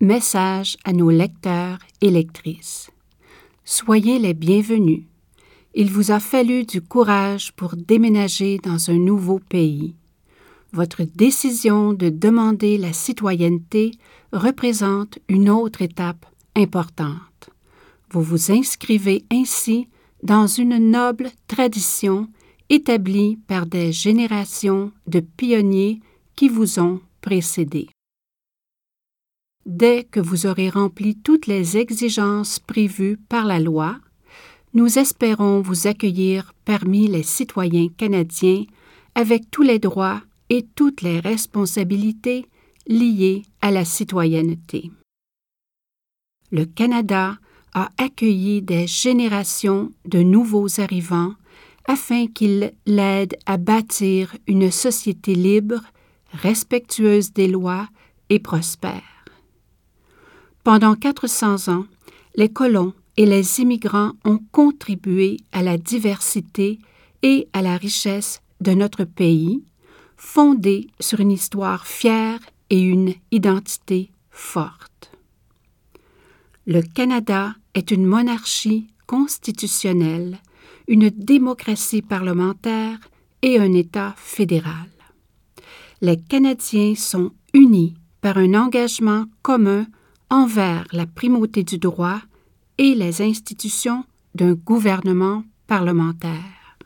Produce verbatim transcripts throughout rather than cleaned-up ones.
Message à nos lecteurs et lectrices. Soyez les bienvenus. Il vous a fallu du courage pour déménager dans un nouveau pays. Votre décision de demander la citoyenneté représente une autre étape importante. Vous vous inscrivez ainsi dans une noble tradition établie par des générations de pionniers qui vous ont précédés. Dès que vous aurez rempli toutes les exigences prévues par la loi, nous espérons vous accueillir parmi les citoyens canadiens avec tous les droits et toutes les responsabilités liées à la citoyenneté. Le Canada a accueilli des générations de nouveaux arrivants afin qu'ils l'aident à bâtir une société libre, respectueuse des lois et prospère. Pendant quatre cents ans, les colons et les immigrants ont contribué à la diversité et à la richesse de notre pays, fondée sur une histoire fière et une identité forte. Le Canada est une monarchie constitutionnelle, une démocratie parlementaire et un État fédéral. Les Canadiens sont unis par un engagement commun envers la primauté du droit et les institutions d'un gouvernement parlementaire.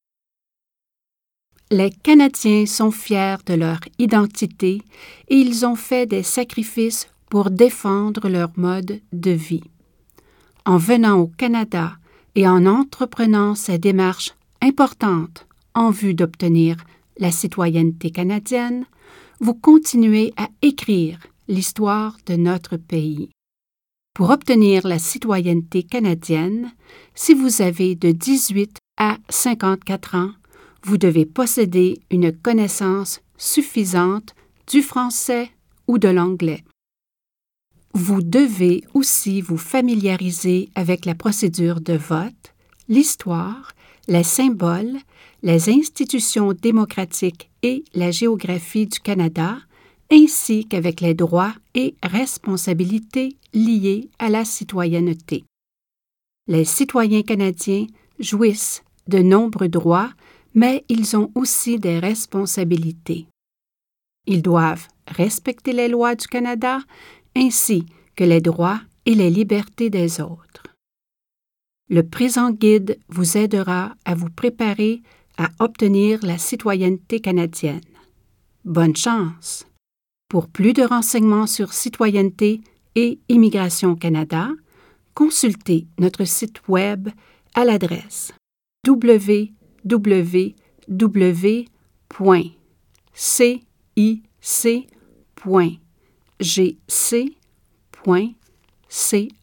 Les Canadiens sont fiers de leur identité et ils ont fait des sacrifices pour défendre leur mode de vie. En venant au Canada et en entreprenant ces démarches importantes en vue d'obtenir la citoyenneté canadienne, vous continuez à écrire l'histoire de notre pays. Pour obtenir la citoyenneté canadienne, si vous avez de dix-huit à cinquante-quatre ans, vous devez posséder une connaissance suffisante du français ou de l'anglais. Vous devez aussi vous familiariser avec la procédure de vote, l'histoire, les symboles, les institutions démocratiques et la géographie du Canada, ainsi qu'avec les droits et responsabilités liés à la citoyenneté. Les citoyens canadiens jouissent de nombreux droits, mais ils ont aussi des responsabilités. Ils doivent respecter les lois du Canada, ainsi que les droits et les libertés des autres. Le présent guide vous aidera à vous préparer à obtenir la citoyenneté canadienne. Bonne chance! Pour plus de renseignements sur citoyenneté et Immigration Canada, consultez notre site Web à l'adresse w w w point c i c point g c point c